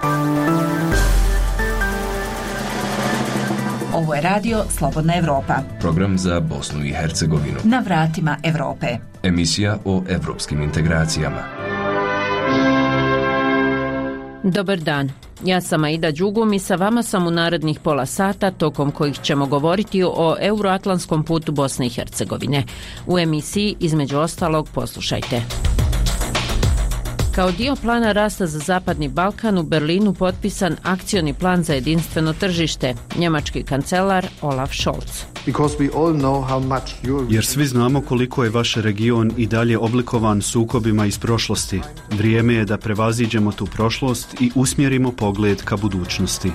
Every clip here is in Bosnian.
Ovo je radio Slobodna Evropa. Program za Bosnu i Hercegovinu. Na vratima Evrope. Emisija o evropskim integracijama. Dobar dan. Ja sam Aida Đugum i sa vama sam u narednih pola sata tokom kojih ćemo govoriti o euroatlantskom putu Bosne i Hercegovine. U emisiji, između ostalog, poslušajte. Kao dio plana rasta za Zapadni Balkan u Berlinu potpisan akcioni plan za jedinstveno tržište, njemački kancelar Olaf Scholz. Jer svi znamo koliko je vaš region i dalje oblikovan sukobima iz prošlosti. Vrijeme je da prevaziđemo tu prošlost i usmjerimo pogled ka budućnosti.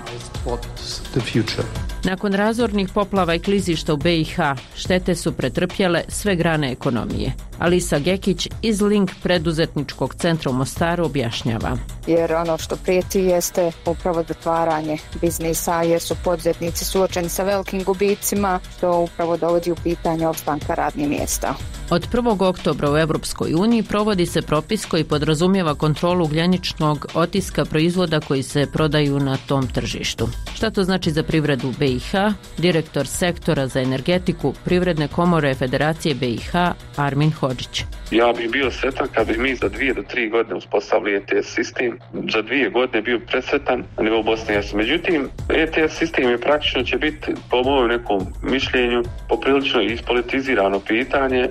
Nakon razornih poplava i klizišta u BiH, štete su pretrpjele sve grane ekonomije. Alisa Gekić iz Link preduzetničkog centra u Mostaru objašnjava. Jer ono što prijeti jeste upravo zatvaranje biznisa, jer su poduzetnici suočeni sa velikim gubicima, što upravo dovodi u pitanje opstanka radnih mjesta. Od 1. oktobra u Europskoj uniji provodi se propis koji podrazumijeva kontrolu ugljeničnog otiska proizvoda koji se prodaju na tom tržištu. Šta to znači za privredu BiH? Direktor sektora za energetiku Privredne komore Federacije BiH Armin Hodžić. Ja bih bio sretan kad bi mi za 2 do 3 godine uspostavili ETS sistem. Za 2 godine bio presretan na nivou Bosne i Hercegovine. Međutim, ETS sistem je praktično će biti, po mojem nekom mišljenju, poprilično ispolitizirano pitanje.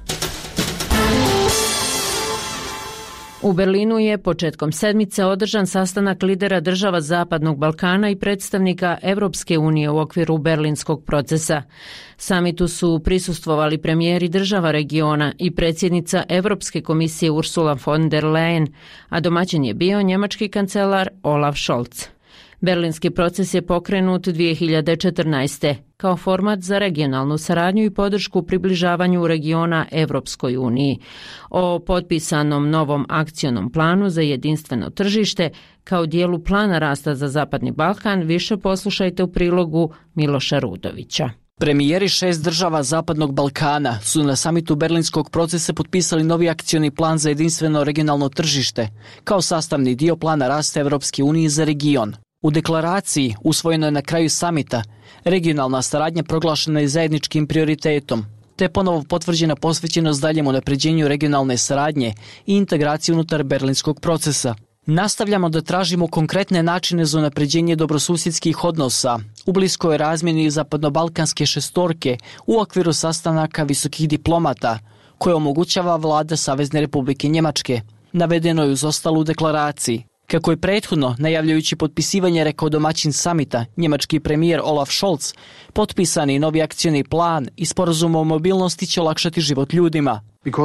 U Berlinu je početkom sedmice održan sastanak lidera država Zapadnog Balkana i predstavnika Europske unije u okviru berlinskog procesa. Samitu su prisustvovali premijeri država regiona i predsjednica Europske komisije Ursula von der Leyen, a domaćin je bio njemački kancelar Olaf Scholz. Berlinski proces je pokrenut 2014. kao format za regionalnu saradnju i podršku približavanju regiona Europskoj uniji. O potpisanom novom akcionom planu za jedinstveno tržište kao dijelu plana rasta za Zapadni Balkan više poslušajte u prilogu Miloša Rudovića. Premijeri 6 država Zapadnog Balkana su na samitu berlinskog procesa potpisali novi akcioni plan za jedinstveno regionalno tržište kao sastavni dio plana rasta Europske unije za region. U deklaraciji, usvojenoj na kraju samita, regionalna saradnja proglašena je zajedničkim prioritetom, te ponovo potvrđena posvećenost daljem unapređenju regionalne saradnje i integraciji unutar berlinskog procesa. Nastavljamo da tražimo konkretne načine za unapređenje dobrosusjedskih odnosa u bliskoj razmjeni zapadnobalkanske šestorke u okviru sastanaka visokih diplomata, koje omogućava vlada Savezne Republike Njemačke, navedeno je uz ostalu deklaraciji. Kako je prethodno, najavljajući potpisivanje, rekao domaćin samita, njemački premijer Olaf Scholz, potpisani novi akcioni plan i sporazum o mobilnosti će olakšati život ljudima.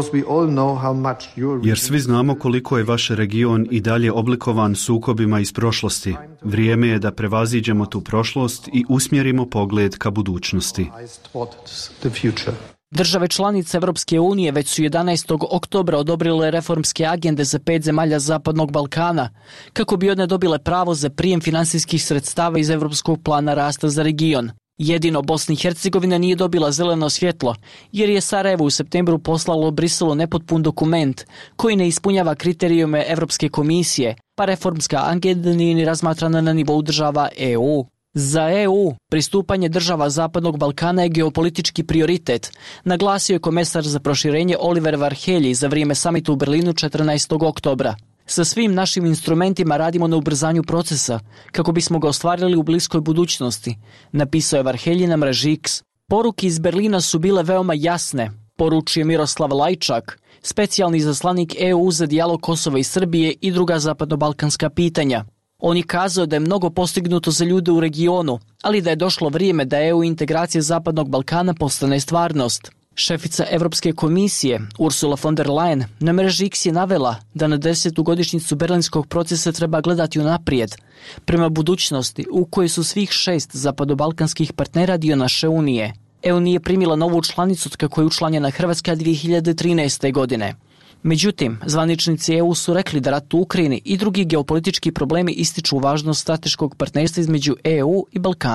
Jer svi znamo koliko je vaš region i dalje oblikovan sukobima iz prošlosti. Vrijeme je da prevaziđemo tu prošlost i usmjerimo pogled ka budućnosti. Države članice Europske unije već su 11. oktobra odobrile reformske agende za 5 zemalja Zapadnog Balkana, kako bi one dobile pravo za prijem finansijskih sredstava iz Europskog plana rasta za region. Jedino Bosna i Hercegovina nije dobila zeleno svjetlo, jer je Sarajevo u septembru poslalo Briselu nepotpun dokument koji ne ispunjava kriterijume Europske komisije, pa reformska agenda nije ni razmatrana na nivou država EU. Za EU, pristupanje država Zapadnog Balkana je geopolitički prioritet, naglasio je komesar za proširenje Oliver Varhelyi za vrijeme samita u Berlinu 14. oktobra. Sa svim našim instrumentima radimo na ubrzanju procesa, kako bismo ga ostvarili u bliskoj budućnosti, napisao je Varhelyi na mreži X. Poruke iz Berlina su bile veoma jasne, poručio Miroslav Lajčak, specijalni izaslanik EU za dijalog Kosova i Srbije i druga zapadnobalkanska pitanja. On je kazao da je mnogo postignuto za ljude u regionu, ali da je došlo vrijeme da EU integracija Zapadnog Balkana postane stvarnost. Šefica Europske komisije Ursula von der Leyen na mreži X je navela da na 10. godišnjicu berlinskog procesa treba gledati unaprijed, prema budućnosti u kojoj su svih 6 zapadobalkanskih partnera dio naše unije. EU nije primila novu članicu od kako je učlanjena Hrvatska 2013. godine. Međutim, zvaničnici EU su rekli da rat u Ukrajini i drugi geopolitički problemi ističu važnost strateškog partnerstva između EU i Balkana.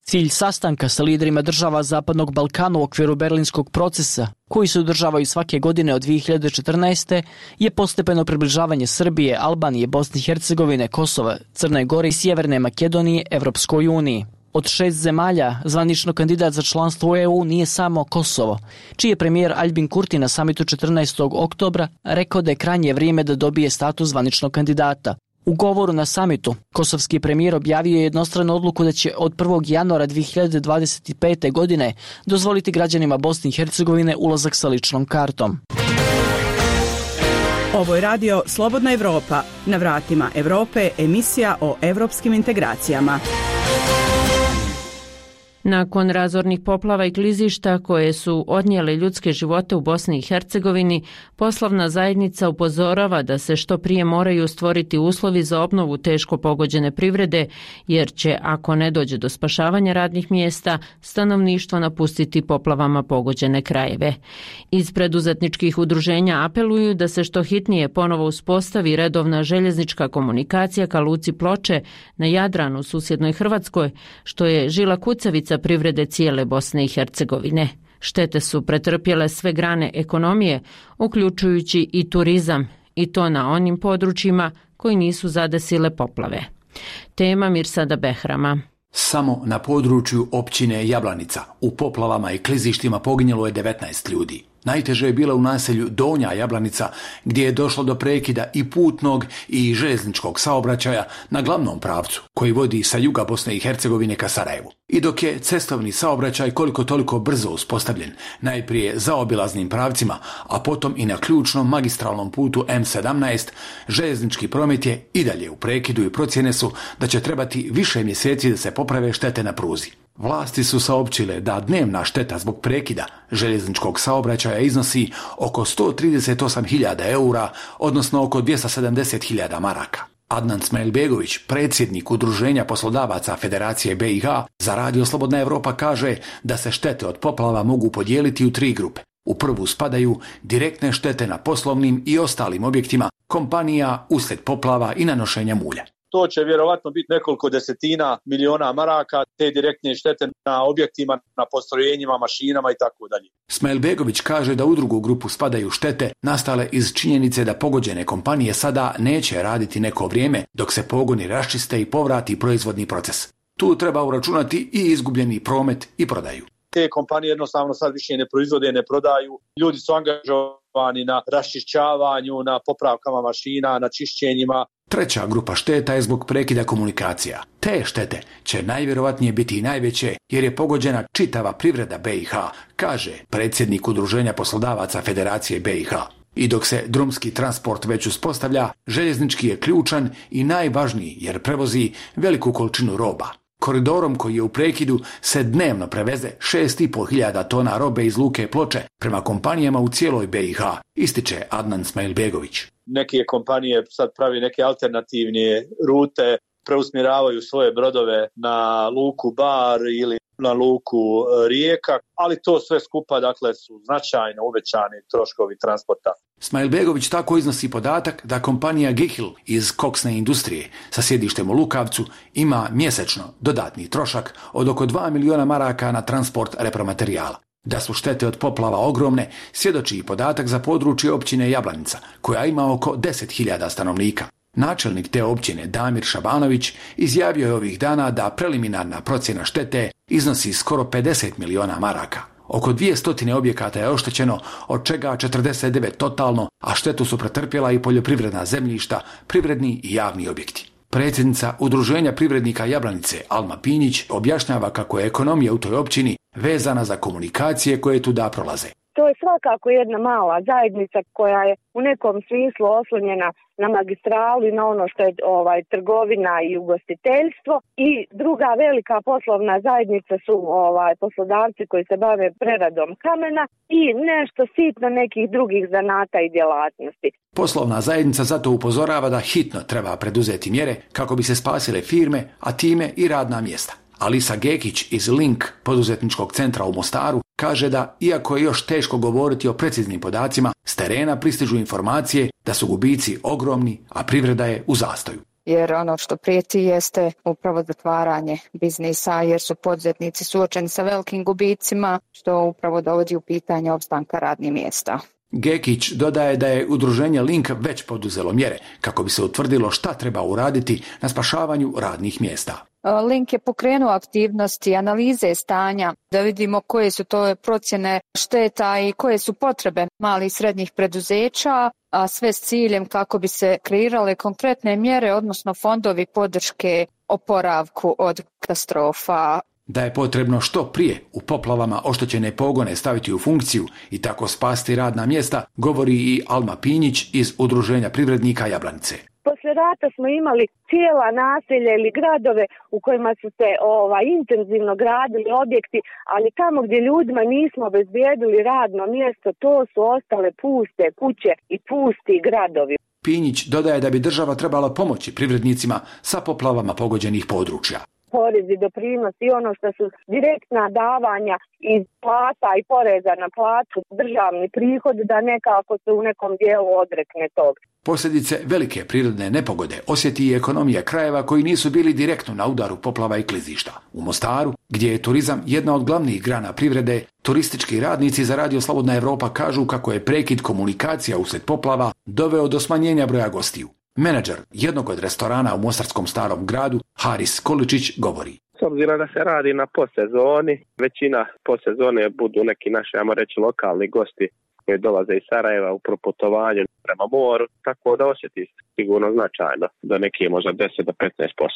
Cilj sastanka sa liderima država Zapadnog Balkana u okviru berlinskog procesa, koji se održavaju svake godine od 2014. je postepeno približavanje Srbije, Albanije, Bosne i Hercegovine, Kosova, Crne Gore i Sjeverne Makedonije Evropskoj uniji. Od 6 zemalja, zvanično kandidat za članstvo u EU nije samo Kosovo, čiji je premijer Aljbin Kurti na samitu 14. oktobra rekao da je krajnje vrijeme da dobije status zvaničnog kandidata. U govoru na samitu, kosovski premijer objavio je jednostranu odluku da će od 1. januara 2025. godine dozvoliti građanima Bosne i Hercegovine ulazak sa ličnom kartom. Ovo je radio Slobodna Evropa. Na vratima Evrope, emisija o evropskim integracijama. Nakon razornih poplava i klizišta koje su odnijele ljudske živote u Bosni i Hercegovini, poslovna zajednica upozorava da se što prije moraju stvoriti uslovi za obnovu teško pogođene privrede, jer će, ako ne dođe do spašavanja radnih mjesta, stanovništvo napustiti poplavama pogođene krajeve. Iz preduzetničkih udruženja apeluju da se što hitnije ponovo uspostavi redovna željeznička komunikacija ka luci Ploče na Jadranu, susjednoj Hrvatskoj, što je žila kucavica privrede cijele Bosne i Hercegovine. Štete su pretrpjele sve grane ekonomije, uključujući i turizam, i to na onim područjima koji nisu zadesile poplave. Tema Mirsada Behrama. Samo na području općine Jablanica u poplavama i klizištima poginjelo je 19 ljudi. Najteže je bilo u naselju Donja Jablanica, gdje je došlo do prekida i putnog i željezničkog saobraćaja na glavnom pravcu koji vodi sa juga Bosne i Hercegovine ka Sarajevu. I dok je cestovni saobraćaj koliko toliko brzo uspostavljen, najprije zaobilaznim pravcima, a potom i na ključnom magistralnom putu M17, željeznički promet je i dalje u prekidu i procjene su da će trebati više mjeseci da se poprave štete na pruzi. Vlasti su saopćile da dnevna šteta zbog prekida željezničkog saobraćaja iznosi oko 138.000 eura, odnosno oko 270.000 maraka. Adnan Smailbegović, predsjednik Udruženja poslodavaca Federacije BiH, za Radio Slobodna Evropa kaže da se štete od poplava mogu podijeliti u 3 grupe. U prvu spadaju direktne štete na poslovnim i ostalim objektima kompanija uslijed poplava i nanošenja mulja. To će vjerovatno biti nekoliko desetina miliona maraka, te direktne štete na objektima, na postrojenjima, mašinama i tako dalje. Smailbegović kaže da u drugu grupu spadaju štete nastale iz činjenice da pogođene kompanije sada neće raditi neko vrijeme dok se pogoni raščiste i povrati proizvodni proces. Tu treba uračunati i izgubljeni promet i prodaju. Te kompanije jednostavno sad više ne proizvode, ne prodaju. Ljudi su angažovani na raščišćavanju, na popravkama mašina, na čišćenjima. Treća grupa šteta je zbog prekida komunikacija. Te štete će najvjerovatnije biti i najveće jer je pogođena čitava privreda BiH, kaže predsjednik Udruženja poslodavaca Federacije BiH. I dok se drumski transport već uspostavlja, željeznički je ključan i najvažniji jer prevozi veliku količinu roba. Koridorom koji je u prekidu se dnevno preveze 6.500 tona robe iz luke Ploče prema kompanijama u cijeloj BiH, ističe Adnan Smailbegović. Neke kompanije sad pravi neke alternativne rute, preusmjeravaju svoje brodove na luku Bar ili na luku Rijeka, ali to sve skupa dakle su značajno uvećani troškovi transporta. Smailbegović tako iznosi podatak da kompanija Gihil iz koksne industrije sa sjedištem u Lukavcu ima mjesečno dodatni trošak od oko 2 miliona maraka na transport repromaterijala. Da su štete od poplava ogromne, svjedoči i podatak za područje općine Jablanica, koja ima oko 10.000 stanovnika. Načelnik te općine Damir Šabanović izjavio je ovih dana da preliminarna procjena štete iznosi skoro 50 miliona maraka. Oko 200 objekata je oštećeno, od čega 49 totalno, a štetu su pretrpjela i poljoprivredna zemljišta, privredni i javni objekti. Predsjednica Udruženja privrednika Jablanice Alma Pinjić objašnjava kako je ekonomija u toj općini vezana za komunikacije koje tuda prolaze. To je svakako jedna mala zajednica koja je u nekom smislu oslonjena na magistralu i na ono što je trgovina i ugostiteljstvo, i druga velika poslovna zajednica su poslodavci koji se bave preradom kamena i nešto sitno nekih drugih zanata i djelatnosti. Poslovna zajednica zato upozorava da hitno treba preduzeti mjere kako bi se spasile firme, a time i radna mjesta. Alisa Gekić iz Link poduzetničkog centra u Mostaru kaže da, iako je još teško govoriti o preciznim podacima, s terena pristižu informacije da su gubici ogromni, a privreda je u zastoju. jer ono što prijeti jeste upravo zatvaranje biznisa, jer su poduzetnici suočeni sa velikim gubicima, što upravo dovodi u pitanje opstanka radnih mjesta. Gekić dodaje da je udruženje Link već poduzelo mjere kako bi se utvrdilo šta treba uraditi na spašavanju radnih mjesta. Link je pokrenuo aktivnosti analize stanja da vidimo koje su to procjene šteta i koje su potrebe malih i srednjih preduzeća, a sve s ciljem kako bi se kreirale konkretne mjere, odnosno fondovi podrške oporavku od katastrofa. Da je potrebno što prije u poplavama oštećene pogone staviti u funkciju i tako spasti radna mjesta, govori i Alma Pinjić iz Udruženja privrednika Jablanice. Poslije rata smo imali cijela naselja ili gradove u kojima su se intenzivno gradili objekti, ali tamo gdje ljudima nismo obezbijedili radno mjesto, to su ostale puste kuće i pusti gradovi. Pinjić dodaje da bi država trebala pomoći privrednicima sa poplavama pogođenih područja. Porezi, doprinos i ono što su direktna davanja iz plata i poreza na platu, državni prihod, da nekako se u nekom dijelu odrekne tog. Posljedice velike prirodne nepogode osjeti i ekonomija krajeva koji nisu bili direktno na udaru poplava i klizišta. U Mostaru, gdje je turizam jedna od glavnih grana privrede, turistički radnici za Radio Slobodna Evropa kažu kako je prekid komunikacija uslijed poplava doveo do smanjenja broja gostiju. Menadžer jednog od restorana u mostarskom Starom gradu, Haris Količić, govori. S obzirom da se radi na postsezoni, većina postsezone budu neki naši, ajmo reći, lokalni gosti koji dolaze iz Sarajeva u proputovanju prema moru, tako da osjeti sigurno značajno, do neki možda 10 do 15%.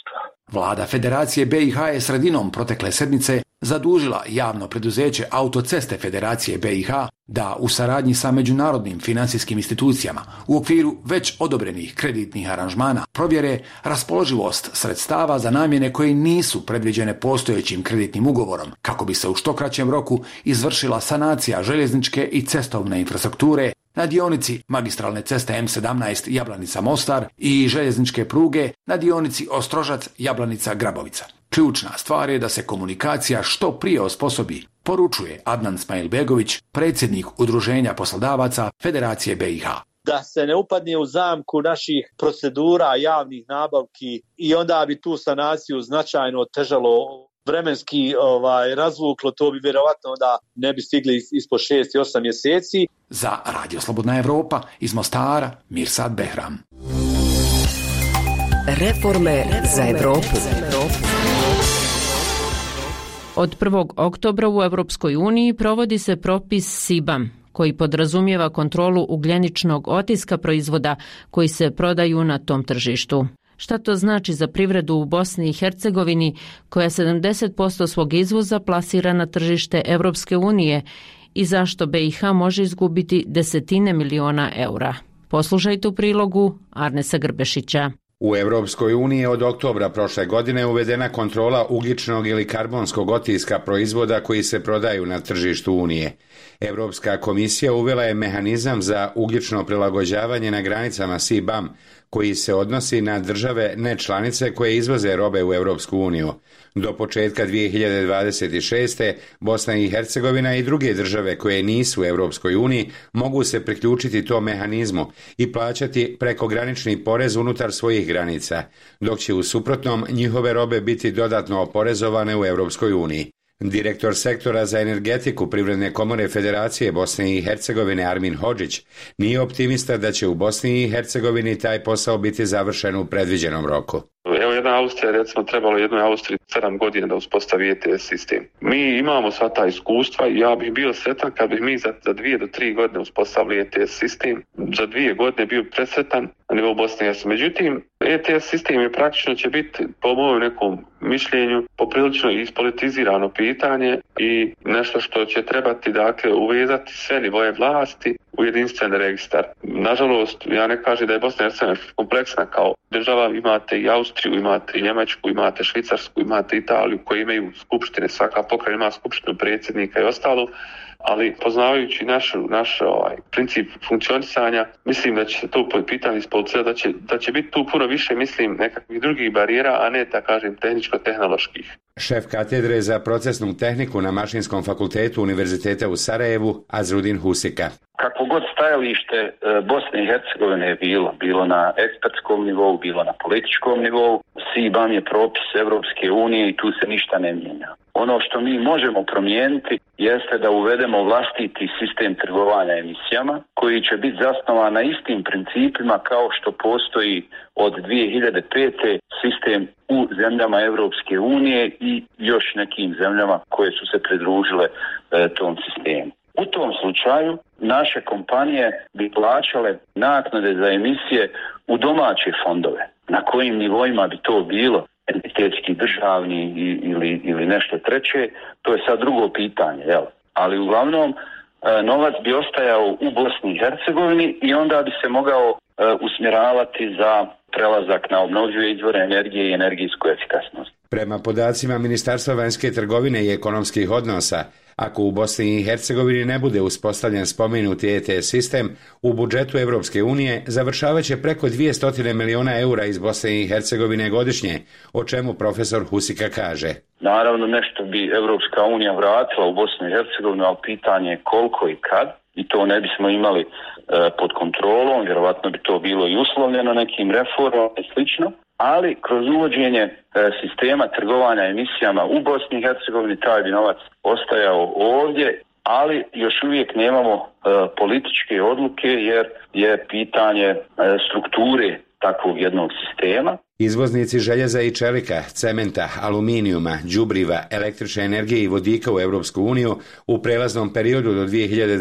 Vlada Federacije BiH je sredinom protekle sedmice zadužila javno preduzeće Autoceste Federacije BiH da u saradnji sa međunarodnim financijskim institucijama u okviru već odobrenih kreditnih aranžmana provjere raspoloživost sredstava za namjene koje nisu predviđene postojećim kreditnim ugovorom, kako bi se u što kraćem roku izvršila sanacija željezničke i cestovne infrastrukture na dionici magistralne ceste M17 Jablanica-Mostar i željezničke pruge na dionici Ostrožac-Jablanica-Grabovica. Ključna stvar je da se komunikacija što prije osposobi, poručuje Adnan Smailbegović, predsjednik Udruženja poslodavaca Federacije BiH. Da se ne upadne u zamku naših procedura javnih nabavki i onda bi tu sanaciju značajno otežalo, vremenski razvuklo, to bi vjerovatno onda ne bi stigli ispod 6 i 8 mjeseci. Za Radio Slobodna Evropa iz Mostara, Mirsad Behram. Reforme za Evropu. Od 1. oktobra u Europskoj uniji provodi se propis CBAM, koji podrazumijeva kontrolu ugljeničnog otiska proizvoda koji se prodaju na tom tržištu. Šta to znači za privredu u Bosni i Hercegovini, koja 70% svog izvoza plasira na tržište Europske unije i zašto BiH može izgubiti desetine miliona eura? Poslušajte u prilogu Arnesa Grbešića. U Europskoj uniji od oktobra prošle godine uvedena kontrola ugljičnog ili karbonskog otiska proizvoda koji se prodaju na tržištu Unije. Europska komisija uvela je mehanizam za ugljično prilagođavanje na granicama CBAM, koji se odnosi na države nečlanice koje izvoze robe u Europsku uniju. Do početka 2026. Bosna i Hercegovina i druge države koje nisu u Europskoj uniji mogu se priključiti tom mehanizmu i plaćati prekogranični porez unutar svojih granica, dok će u suprotnom njihove robe biti dodatno oporezovane u Europskoj uniji. Direktor sektora za energetiku Privredne komore Federacije Bosne i Hercegovine Armin Hodžić nije optimista da će u Bosni i Hercegovini taj posao biti završen u predviđenom roku. Evo jedna Austrija, recimo trebalo jednoj Austriji 7 godina da uspostavi ETS sistem. Mi imamo sva ta iskustva i ja bih bio sretan kad bih mi za 2 do 3 godine uspostavili ETS sistem. Za 2 godine bio presretan na nivou Bosne i Hercegovine. Međutim, ETS sistem je praktično će biti, po mojem nekom mišljenju, poprilično ispolitizirano pitanje i nešto što će trebati uvezati sve nivoje vlasti u jedinstven registar. Nažalost, ja ne kažem da je Bosna i Hercegovina kompleksna kao država, imate i Austriju, imate i Njemačku, imate Švicarsku, imate Italiju koji imaju skupštine, svaka pokrajina ima skupštinu predsjednika i ostalo. ali poznavajući naš princip funkcionisanja, mislim da će se to pitanje ispolicirati, da će biti tu puno više, mislim, nekakvih drugih barijera, a ne, da kažem, tehničko-tehnoloških. Šef katedre za procesnu tehniku na Mašinskom fakultetu Univerziteta u Sarajevu, Azrudin Husika. Kako god stajalište Bosne i Hercegovine je bilo na ekspertskom nivou, bilo na političkom nivou, CBAM je propis Evropske unije i tu se ništa ne mijenja. Ono što mi možemo promijeniti jeste da uvedemo vlastiti sistem trgovanja emisijama koji će biti zasnovan na istim principima kao što postoji od 2005. sistem u zemljama Evropske unije i još nekim zemljama koje su se pridružile tom sistemu. U tom slučaju naše kompanije bi plaćale naknade za emisije u domaće fondove. Na kojim nivoima bi to bilo, entitetski, državni ili nešto treće, to je sad drugo pitanje. Jel? Ali uglavnom novac bi ostajao u Bosni i Hercegovini i onda bi se mogao usmjeravati za prelazak na obnovljive izvore energije i energijsku efikasnost. Prema podacima Ministarstva vanjske trgovine i ekonomskih odnosa, ako u Bosni i Hercegovini ne bude uspostavljen spomenuti ETS sistem, u budžetu Evropske unije završavat će preko 200 miliona eura iz Bosne i Hercegovine godišnje, o čemu profesor Husika kaže. Naravno, nešto bi Evropska unija vratila u Bosnu i Hercegovinu, ali pitanje je koliko i kad, i to ne bismo imali pod kontrolom, vjerovatno bi to bilo i uslovljeno nekim reformama i slično. Ali kroz uvođenje sistema trgovanja emisijama u Bosni i Hercegovini taj bi novac ostajao ovdje, ali još uvijek nemamo političke odluke jer je pitanje strukture takvog jednog sistema. Izvoznici željeza i čelika, cementa, aluminijuma, đubriva, električne energije i vodika u Europsku uniju u prelaznom periodu do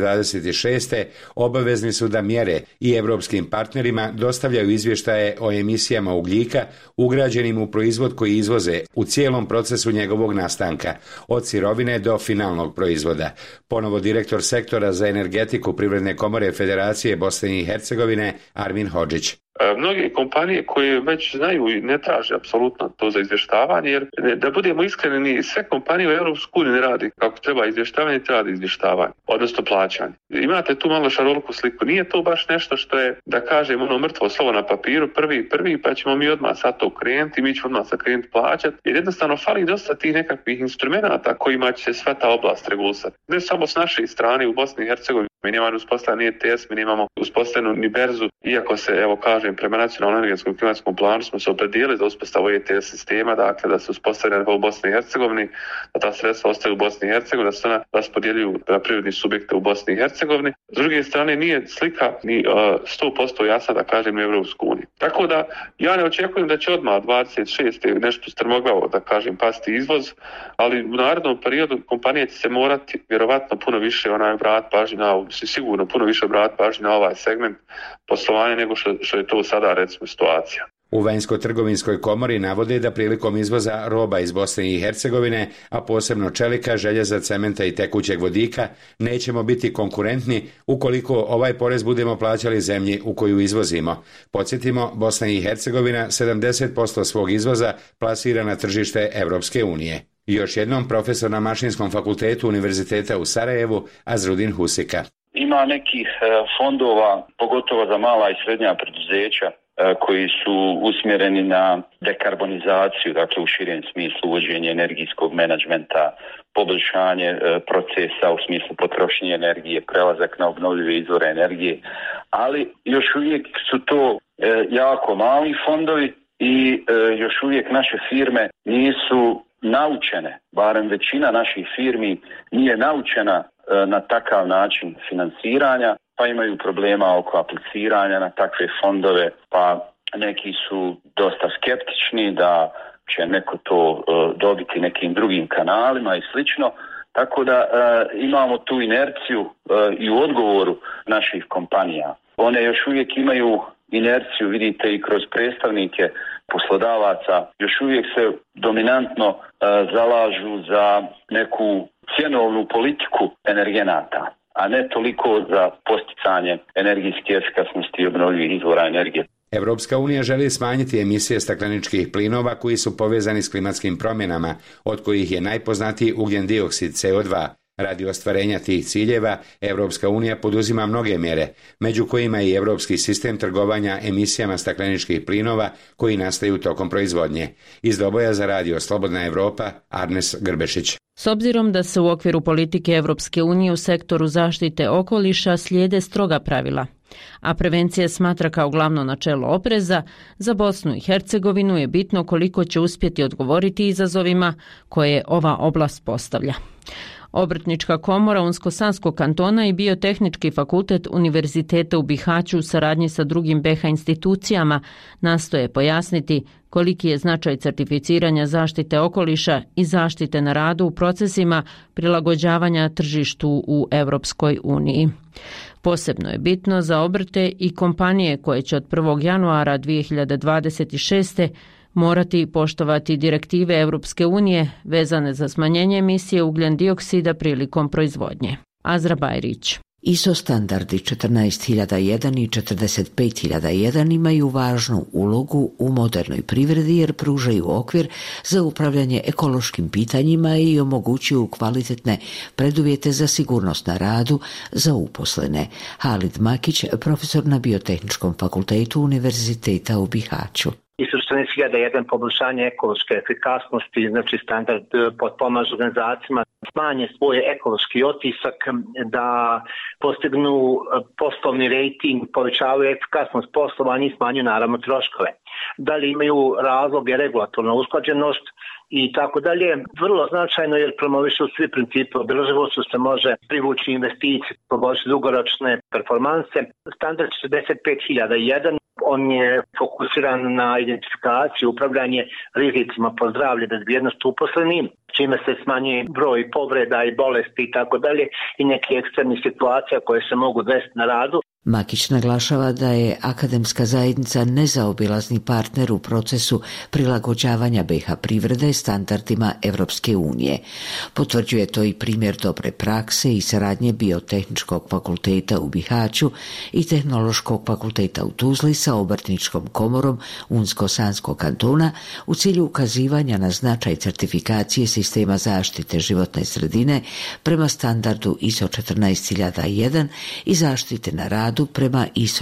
2026. obavezni su da mjere i europskim partnerima dostavljaju izvještaje o emisijama ugljika ugrađenim u proizvod koji izvoze u cijelom procesu njegovog nastanka, od sirovine do finalnog proizvoda. Ponovo direktor sektora za energetiku Privredne komore Federacije Bosne i Hercegovine Armin Hodžić. Mnoge kompanije koje već znaju i ne traže apsolutno to za izvještavanje, jer da budemo iskreni, sve kompanije u Europskoj uniji ne radi kako treba izvještavanje, treba izvještavanje, odnosno plaćanje. Imate tu malo šaroliku sliku. Nije to baš nešto što je, da kažem, mrtvo slovo na papiru, prvi, pa ćemo mi odmah sad to krenuti, mi ćemo odmah sad krenuti plaćati, jer jednostavno fali dosta tih nekakvih instrumenata kojima će se sva ta oblast regulisati. Ne samo s naše strane u Bosni i Hercegovini, mi nemamo uspostavljeni ETS, mi nemamo uspostavljenu ni berzu, iako se, evo kažem, prema nacionalnom energetskom klimatskom planu smo se opredijelili za uspostavu ETS sistema, dakle da se uspostavljene u Bosni i Hercegovini, da ta sredstva ostaju u Bosni i Hercegovini, da se ona raspodjeljuju na privredni subjekte u Bosni i Hercegovini. S druge strane, nije slika ni 100% jasna, da kažem, u Evropsku uniju. Tako da, ja ne očekujem da će odmah 26. nešto strmoglavao, da kažem, pasti izvoz, ali u narednom periodu kompanije će se morati vjerovatno puno više obratiti pažnju na sigurno puno više obratiti pažnju na ovaj segment poslovanja nego što je to sada, recimo, situacija. U Vanjsko-trgovinskoj komori navode da prilikom izvoza roba iz Bosne i Hercegovine, a posebno čelika, željeza, cementa i tekućeg vodika, nećemo biti konkurentni ukoliko ovaj porez budemo plaćali zemlji u koju izvozimo. Podsjetimo, Bosna i Hercegovina 70% svog izvoza plasira na tržište Evropske unije. Još jednom profesor na Mašinskom fakultetu Univerziteta u Sarajevu, Azrudin Husika. Ima nekih fondova, pogotovo za mala i srednja preduzeća, koji su usmjereni na dekarbonizaciju, dakle u širem smislu uvođenje energijskog menadžmenta, poboljšanje procesa u smislu potrošnje energije, prelazak na obnovljive izvore energije, ali još uvijek su to jako mali fondovi i još uvijek naše firme nisu naučene, barem većina naših firmi nije naučena na takav način financiranja, pa imaju problema oko apliciranja na takve fondove, pa neki su dosta skeptični da će neko to dobiti nekim drugim kanalima i slično. Tako da imamo tu inerciju i u odgovoru naših kompanija. One još uvijek imaju inerciju, vidite, i kroz predstavnike poslodavaca, još uvijek se dominantno zalažu za neku cjenovnu politiku energenata, a ne toliko za posticanje energijske efikasnosti i obnovljivih izvora energije. Evropska unija želi smanjiti emisije stakleničkih plinova koji su povezani s klimatskim promjenama, od kojih je najpoznatiji ugljen dioksid CO2. Radi ostvarenja tih ciljeva, Europska unija poduzima mnoge mjere, među kojima i europski sistem trgovanja emisijama stakleničkih plinova koji nastaju tokom proizvodnje. Iz Doboja za radio Slobodna Evropa, Arnes Grbešić. S obzirom da se u okviru politike Europske unije u sektoru zaštite okoliša slijede stroga pravila, a prevencija smatra kao glavno načelo opreza, za Bosnu i Hercegovinu je bitno koliko će uspjeti odgovoriti izazovima koje ova oblast postavlja. Obrtnička komora Unsko-Sanskog kantona i Biotehnički fakultet Univerziteta u Bihaću u saradnji sa drugim BiH institucijama nastoje pojasniti koliki je značaj certificiranja zaštite okoliša i zaštite na radu u procesima prilagođavanja tržištu u Europskoj uniji. Posebno je bitno za obrte i kompanije koje će od 1. januara 2026. morati poštovati direktive Europske unije vezane za smanjenje emisije ugljen dioksida prilikom proizvodnje. Azra Bajrić. ISO standardi 14001 i 45001 imaju važnu ulogu u modernoj privredi jer pružaju okvir za upravljanje ekološkim pitanjima i omogućuju kvalitetne preduvjete za sigurnost na radu za uposlene. Halid Makić, profesor na Biotehničkom fakultetu Univerziteta u Bihaću. ISO 14001 poboljšanje ekološke efikasnosti, znači standard potpomaže organizacijama smanje svoj ekološki otisak, da postignu poslovni rejting, povećavaju efikasnost poslovanja i smanjuju naravno troškove. Da li imaju razloge regulatorna usklađenost i tako dalje. Vrlo značajno jer promovišu svi principi održivosti, se može privući investicije, poboljšati dugoročne performanse. Standard 45001 on je fokusiran na identifikaciju, upravljanje rizicima po zdravlje i bezbjednost uposlenih, čime se smanjuje broj povreda i bolesti i tako dalje i neke ekstremnih situacija koje se mogu desiti na radu. Makić naglašava da je akademska zajednica nezaobilazni partner u procesu prilagođavanja BiH privrede standardima Europske unije. Potvrđuje to i primjer dobre prakse i saradnje Biotehničkog fakulteta u Bihaću i Tehnološkog fakulteta u Tuzli sa Obrtničkom komorom Unsko-Sanskog kantona u cilju ukazivanja na značaj certifikacije sistema zaštite životne sredine prema standardu ISO 14001 i zaštite na radu prema ISO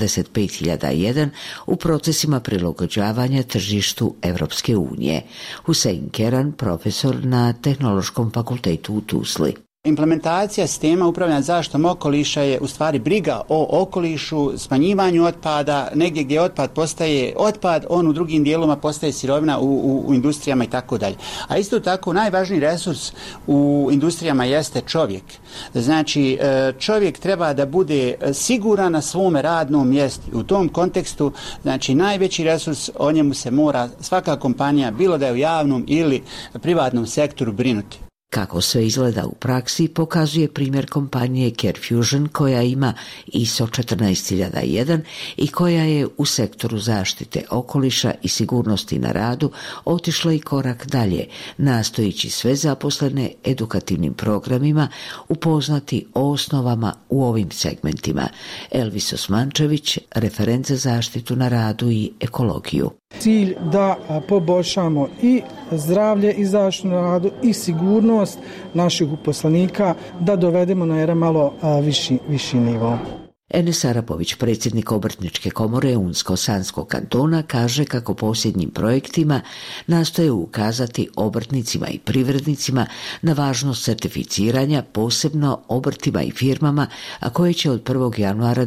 45001 u procesima prilagođavanja tržištu Europske unije. Husein Keran, profesor na Tehnološkom fakultetu u Tuzli. Implementacija sistema upravljanja zaštitom okoliša je u stvari briga o okolišu, smanjivanju otpada, negdje gdje otpad postaje otpad, on u drugim dijelovima postaje sirovina u industrijama i tako dalje. A isto tako najvažniji resurs u industrijama jeste čovjek. Znači čovjek treba da bude siguran na svome radnom mjestu. U tom kontekstu znači najveći resurs, o njemu se mora svaka kompanija, bilo da je u javnom ili privatnom sektoru, brinuti. Kako sve izgleda u praksi pokazuje primjer kompanije CareFusion koja ima ISO 14001 i koja je u sektoru zaštite okoliša i sigurnosti na radu otišla i korak dalje, nastojići sve zaposlene edukativnim programima upoznati o osnovama u ovim segmentima. Elvis Osmančević, referent za zaštitu na radu i ekologiju. Cilj da poboljšamo i zdravlje i zaštitu na radu i sigurnost naših uposlenika, da dovedemo na jedan malo viši nivo. Enes Arapović, predsjednik Obrtničke komore Unsko-Sanskog kantona, kaže kako posljednjim projektima nastoje ukazati obrtnicima i privrednicima na važnost certificiranja, posebno obrtima i firmama, a koje će od 1. januara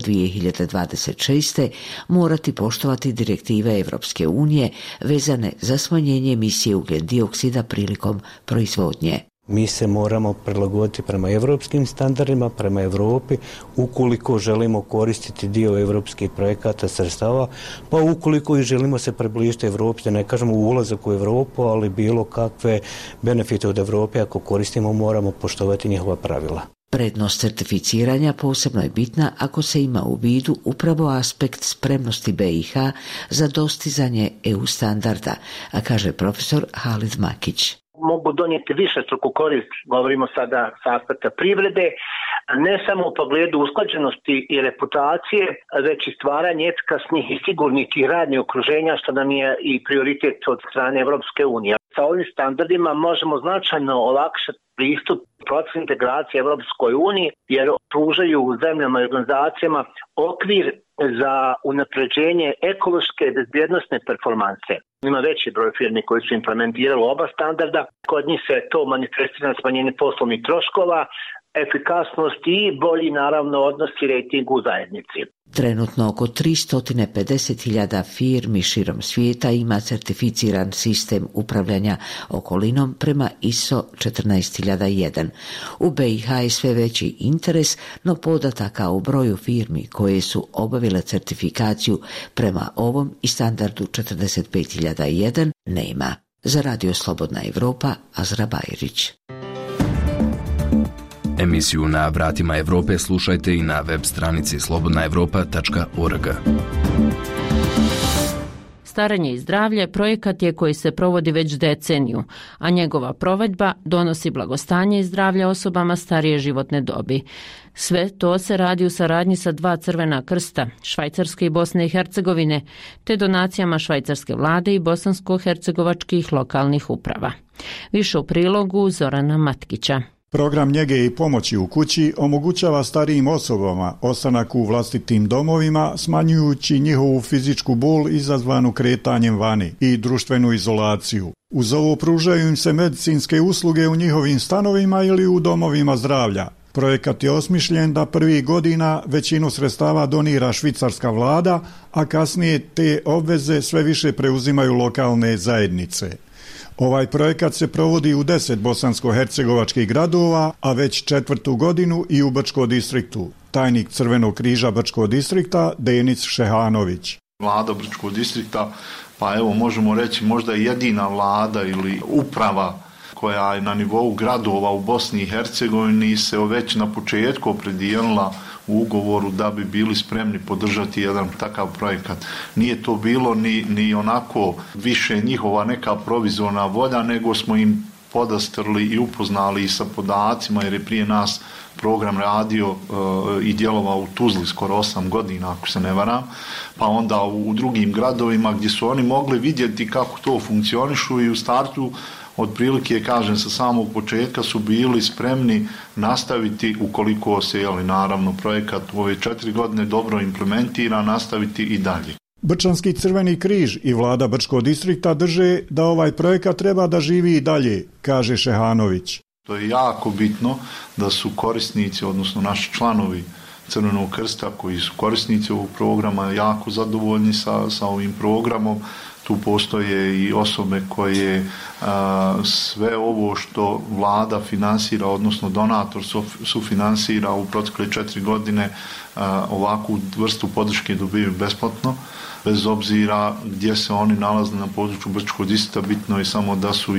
2026. morati poštovati direktive Europske unije vezane za smanjenje emisije ugljen dioksida prilikom proizvodnje. Mi se moramo prilagoditi prema europskim standardima, prema Europi, ukoliko želimo koristiti dio europskih projekata sredstava, pa ukoliko i želimo se približiti Europi, da ne kažemo ulazak u Europu, ali bilo kakve benefite od Europe, ako koristimo, moramo poštovati njihova pravila. Prednost certificiranja posebno je bitna ako se ima u vidu upravo aspekt spremnosti BiH za dostizanje EU standarda, a kaže profesor Halid Makić. Mogu donijeti više struku korist, govorimo sada sa aspekta privrede, ne samo u pogledu usklađenosti i reputacije, već i stvaranje efikasnih i sigurnih i radnih okruženja, što nam je i prioritet od strane Europske unije. Sa ovim standardima možemo značajno olakšati pristup procesu integracije Evropskoj uniji, jer pružaju zemljama i organizacijama okvir za unapređenje ekološke bezbjednosne performanse. Ima veći broj firmi koji su implementirali oba standarda. Kod njih se to manifestira na smanjenje poslovnih troškova, efikasnost i bolji naravno odnos i rejting u zajednici. Trenutno oko 350.000 firmi širom svijeta ima certificiran sistem upravljanja okolinom prema ISO 14001. U BiH je sve veći interes, no podataka o broju firmi koje su obavile certifikaciju prema ovom i standardu 45001 nema. Za Radio Slobodna Evropa, Azra Bajrić. Emisiju Na vratima Evrope slušajte i na web stranici slobodnaevropa.org. Starenje i zdravlje projekat je koji se provodi već deceniju, a njegova provedba donosi blagostanje i zdravlje osobama starije životne dobi. Sve to se radi u saradnji sa 2 Crvena krsta, Švajcarske i Bosne i Hercegovine, te donacijama švajcarske vlade i bosansko-hercegovačkih lokalnih uprava. Više u prilogu Zorana Matkića. Program njege i pomoći u kući omogućava starijim osobama ostanak u vlastitim domovima, smanjujući njihovu fizičku bol izazvanu kretanjem vani i društvenu izolaciju. Uz ovo pružaju im se medicinske usluge u njihovim stanovima ili u domovima zdravlja. Projekat je osmišljen da prvih godina većinu sredstava donira švicarska vlada, a kasnije te obveze sve više preuzimaju lokalne zajednice. Ovaj projekat se provodi u 10 bosansko-hercegovačkih gradova, a već 4. godinu i u Brčkom distriktu. Tajnik Crvenog križa Brčkog distrikta Denis Šehanović. Vlada Brčkog distrikta, pa evo možemo reći možda jedina vlada ili uprava koja je na nivou gradova u Bosni i Hercegovini se već na početku opredijelila u ugovoru da bi bili spremni podržati jedan takav projekat. Nije to bilo ni onako više njihova neka provizorna volja, nego smo im podastrli i upoznali i sa podacima, jer je prije nas program radio i djelovao u Tuzli skoro 8 godina, ako se ne varam, pa onda u drugim gradovima gdje su oni mogli vidjeti kako to funkcionišu i u startu otprilike, kažem, sa samog početka su bili spremni nastaviti, ukoliko se, naravno, projekat u ove 4 godine dobro implementira, nastaviti i dalje. Brčanski Crveni križ i vlada Brčkog distrikta drže da ovaj projekat treba da živi i dalje, kaže Šehanović. To je jako bitno da su korisnici, odnosno naši članovi Crvenog krsta koji su korisnici ovog programa jako zadovoljni sa ovim programom. Tu postoje i osobe koje sve ovo što vlada finansira, odnosno donator sufinansira u protekle 4 godine, ovakvu vrstu podrške dobiju besplatno, bez obzira gdje se oni nalaze na području Brčkog distrikta. Bitno je samo da su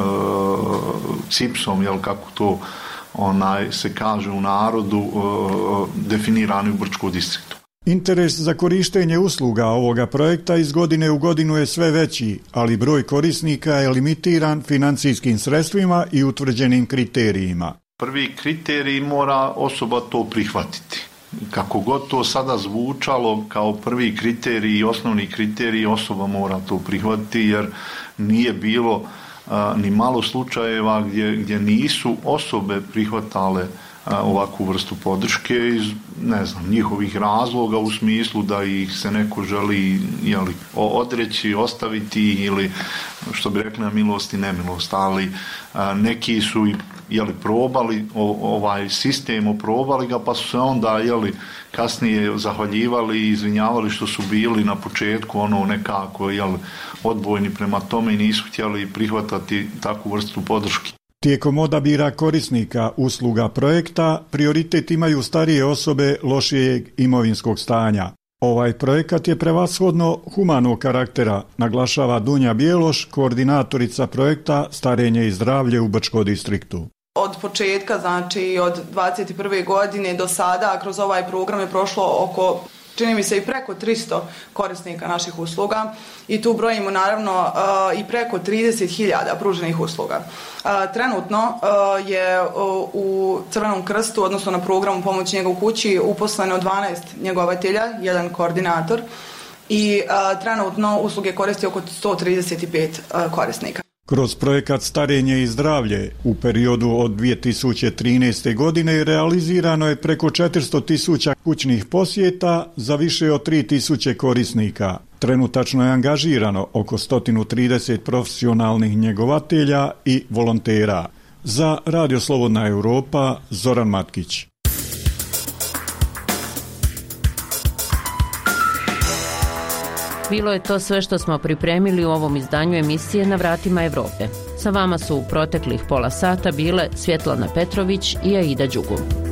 cipsom, kako to se kaže u narodu, definirani u Brčkom distriktu. Interes za korištenje usluga ovoga projekta iz godine u godinu je sve veći, ali broj korisnika je limitiran financijskim sredstvima i utvrđenim kriterijima. Prvi kriterij mora osoba to prihvatiti. Kako god to sada zvučalo kao prvi kriterij i osnovni kriterij, osoba mora to prihvatiti, jer nije bilo ni malo slučajeva gdje nisu osobe prihvatale ovakvu vrstu podrške iz, njihovih razloga, u smislu da ih se neko želi odreći, ostaviti ili, što bi rekli, na milost i nemilost, ali neki su probali ovaj sistem, oprobali ga, pa su se onda kasnije zahvaljivali i izvinjavali što su bili na početku nekako odbojni prema tome i nisu htjeli prihvatati takvu vrstu podrške. Tijekom odabira korisnika usluga projekta prioritet imaju starije osobe lošijeg imovinskog stanja. Ovaj projekat je prevashodno humanog karaktera, naglašava Dunja Bjeloš, koordinatorica projekta Starenje i zdravlje u Brčkom distriktu. Od početka, znači od 21. godine do sada, kroz ovaj program je prošlo oko, čini mi se, i preko 300 korisnika naših usluga i tu brojimo naravno i preko 30.000 pruženih usluga. Trenutno je u Crvenom krstu, odnosno na programu pomoći njega u kući, uposleno 12 njegovatelja, jedan koordinator i trenutno usluge koristi oko 135 korisnika. Kroz projekat Starenje i zdravlje u periodu od 2013. godine realizirano je preko 400.000 kućnih posjeta za više od 3.000 korisnika. Trenutačno je angažirano oko 130 profesionalnih njegovatelja i volontera. Za Radio Slobodna Europa, Zoran Matkić. Bilo je to sve što smo pripremili u ovom izdanju emisije Na vratima Evrope. Sa vama su u proteklih pola sata bile Svjetlana Petrović i Aida Đugum.